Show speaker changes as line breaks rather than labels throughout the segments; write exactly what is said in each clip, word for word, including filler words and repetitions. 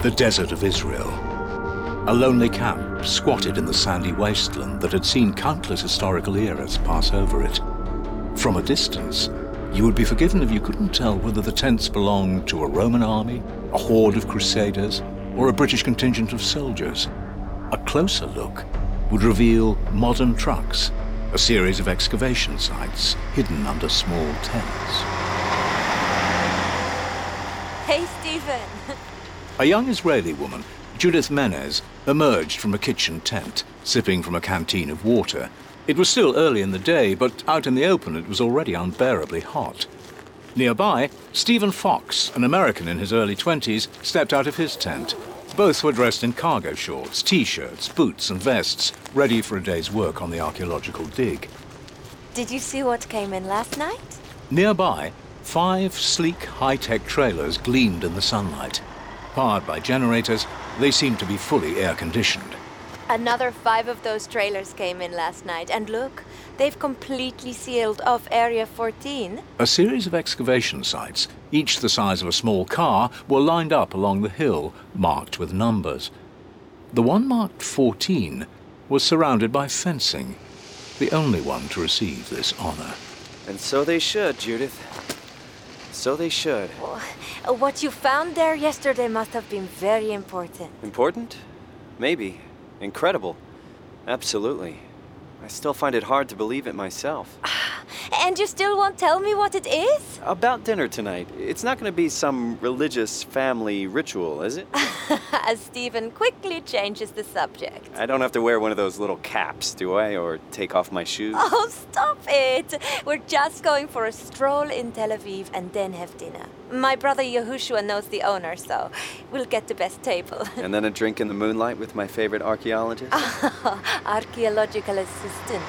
The Desert of Israel. A lonely camp squatted in the sandy wasteland that had seen countless historical eras pass over it. From a distance, you would be forgiven if you couldn't tell whether the tents belonged to a Roman army, a horde of crusaders, or a British contingent of soldiers. A closer look would reveal modern trucks, a series of excavation sites hidden under small tents.
Hey, Stephen.
A young Israeli woman, Judith Menez, emerged from a kitchen tent, sipping from a canteen of water. It was still early in the day, but out in the open it was already unbearably hot. Nearby, Stephen Fox, an American in his early twenties, stepped out of his tent. Both were dressed in cargo shorts, t-shirts, boots and vests, ready for a day's work on the archaeological dig.
Did you see what came in last night?
Nearby, five sleek, high-tech trailers gleamed in the sunlight. Powered by generators, they seemed to be fully air-conditioned.
Another five of those trailers came in last night, and look, they've completely sealed off Area fourteen.
A series of excavation sites, each the size of a small car, were lined up along the hill, marked with numbers. The one marked fourteen was surrounded by fencing, the only one to receive this honor.
And so they should, Judith. So they should.
Oh, what you found there yesterday must have been very important.
Important? Maybe. Incredible. Absolutely. I still find it hard to believe it myself.
And you still won't tell me what it is?
About dinner tonight. It's not going to be some religious family ritual, is it?
As Stephen quickly changes the subject.
I don't have to wear one of those little caps, do I? Or take off my shoes?
Oh, stop it! We're just going for a stroll in Tel Aviv and then have dinner. My brother Yehoshua knows the owner, so we'll get the best table.
And then a drink in the moonlight with my favorite archaeologist?
Archaeological assistant.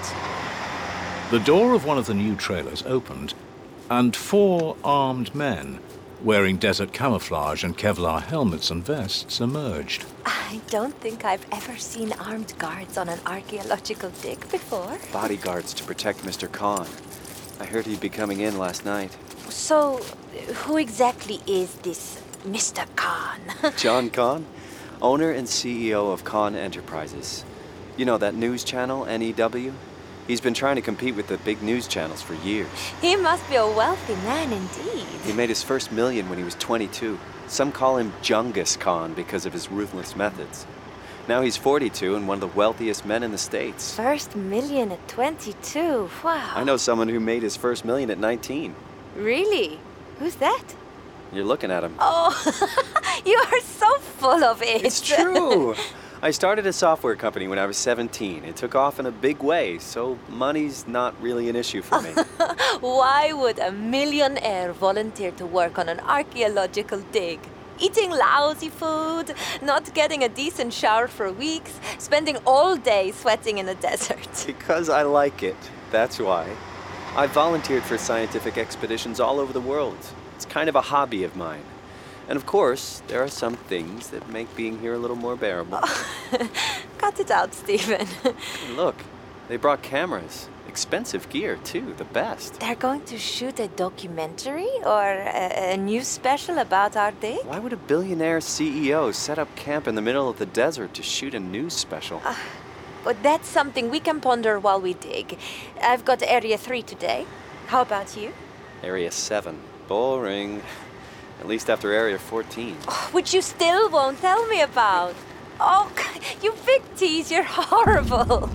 The door of one of the new trailers opened, and four armed men, wearing desert camouflage and Kevlar helmets and vests, emerged.
I don't think I've ever seen armed guards on an archaeological dig before.
Bodyguards to protect Mister Khan. I heard he'd be coming in last night.
So, who exactly is this Mister Khan?
John Khan, owner and C E O of Khan Enterprises. You know that news channel, N E W? He's been trying to compete with the big news channels for years.
He must be a wealthy man indeed.
He made his first million when he was twenty-two. Some call him Genghis Khan because of his ruthless methods. Now he's forty-two and one of the wealthiest men in the States.
First million at twenty-two, wow.
I know someone who made his first million at nineteen.
Really? Who's that?
You're looking at him.
Oh, you are so full of it.
It's true. I started a software company when I was seventeen. It took off in a big way, so money's not really an issue for me.
Why would a millionaire volunteer to work on an archaeological dig? Eating lousy food, not getting a decent shower for weeks, spending all day sweating in the desert.
Because I like it. That's why. I volunteered for scientific expeditions all over the world. It's kind of a hobby of mine. And of course, there are some things that make being here a little more bearable.
Oh, cut it out, Stephen.
Hey, look, they brought cameras. Expensive gear, too, the best.
They're going to shoot a documentary or a, a news special about our dig?
Why would a billionaire C E O set up camp in the middle of the desert to shoot a news special?
Uh, but that's something we can ponder while we dig. I've got Area three today. How about you?
Area seven. Boring. At least after Area fourteen.
Oh, which you still won't tell me about. Oh, you big tease, you're horrible.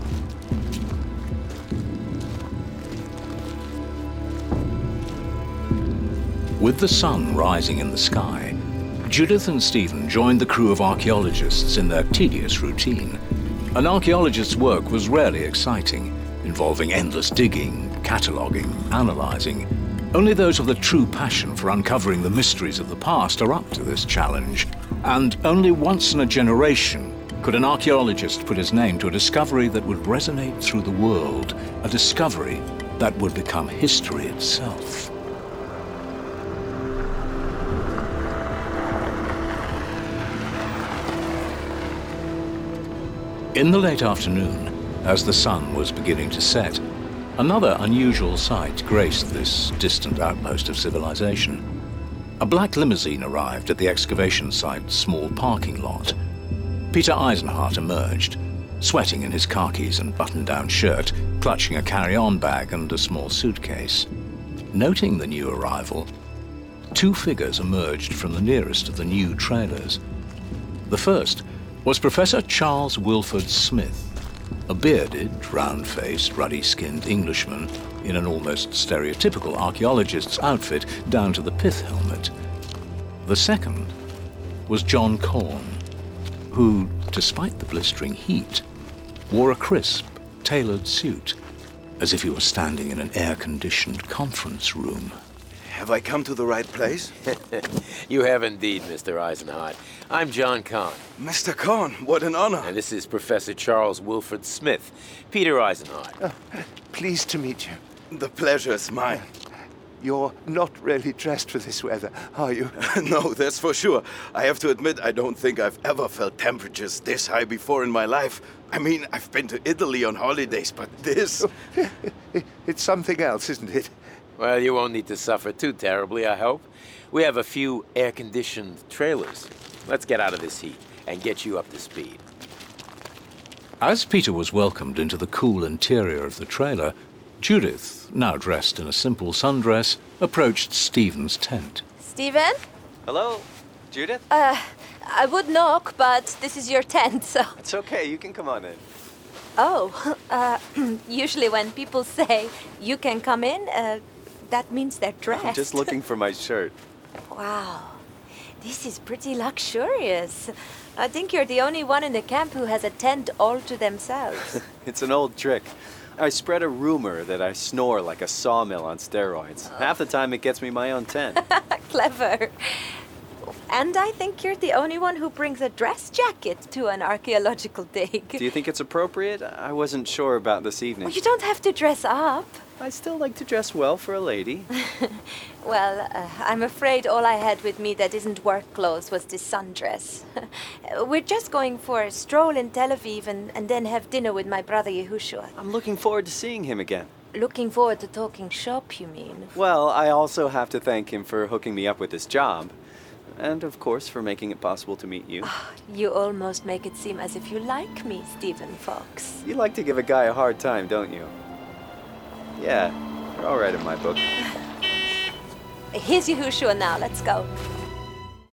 With the sun rising in the sky, Judith and Stephen joined the crew of archaeologists in their tedious routine. An archaeologist's work was rarely exciting, involving endless digging, cataloguing, analyzing. Only those with a true passion for uncovering the mysteries of the past are up to this challenge. And only once in a generation could an archaeologist put his name to a discovery that would resonate through the world, a discovery that would become history itself. In the late afternoon, as the sun was beginning to set, another unusual sight graced this distant outpost of civilization. A black limousine arrived at the excavation site's small parking lot. Peter Eisenhardt emerged, sweating in his khakis and button-down shirt, clutching a carry-on bag and a small suitcase. Noting the new arrival, two figures emerged from the nearest of the new trailers. The first was Professor Charles Wilford Smith, a bearded, round-faced, ruddy-skinned Englishman in an almost stereotypical archaeologist's outfit down to the pith helmet. The second was John Corn, who, despite the blistering heat, wore a crisp, tailored suit, as if he were standing in an air-conditioned conference room.
Have I come to the right place?
You have indeed, Mister Eisenhardt. I'm John Kahn.
Mister Kahn, what an honor.
And this is Professor Charles Wilford Smith, Peter Eisenhardt.
Oh, pleased to meet you.
The pleasure is mine.
You're not really dressed for this weather, are you?
No, that's for sure. I have to admit, I don't think I've ever felt temperatures this high before in my life. I mean, I've been to Italy on holidays, but this...
It's something else, isn't it?
Well, you won't need to suffer too terribly, I hope. We have a few air-conditioned trailers. Let's get out of this heat and get you up to speed.
As Peter was welcomed into the cool interior of the trailer, Judith, now dressed in a simple sundress, approached Stephen's tent.
Stephen?
Hello, Judith?
Uh, I would knock, but this is your tent, so...
It's okay, you can come on in.
Oh, uh, usually when people say you can come in, uh, that means they're dressed.
I'm just looking for my shirt.
Wow, this is pretty luxurious. I think you're the only one in the camp who has a tent all to themselves.
It's an old trick. I spread a rumor that I snore like a sawmill on steroids. Oh. Half the time it gets me my own tent.
Clever. And I think you're the only one who brings a dress jacket to an archaeological dig.
Do you think it's appropriate? I wasn't sure about this evening.
Well, you don't have to dress up.
I still like to dress well for a lady.
Well, uh, I'm afraid all I had with me that isn't work clothes was this sundress. We're just going for a stroll in Tel Aviv and, and then have dinner with my brother Yehoshua.
I'm looking forward to seeing him again.
Looking forward to talking shop, you mean?
Well, I also have to thank him for hooking me up with this job. And, of course, for making it possible to meet you.
Oh, you almost make it seem as if you like me, Stephen Fox.
You like to give a guy a hard time, don't you? Yeah, you're all right in my book.
Here's Yehoshua now. Let's go.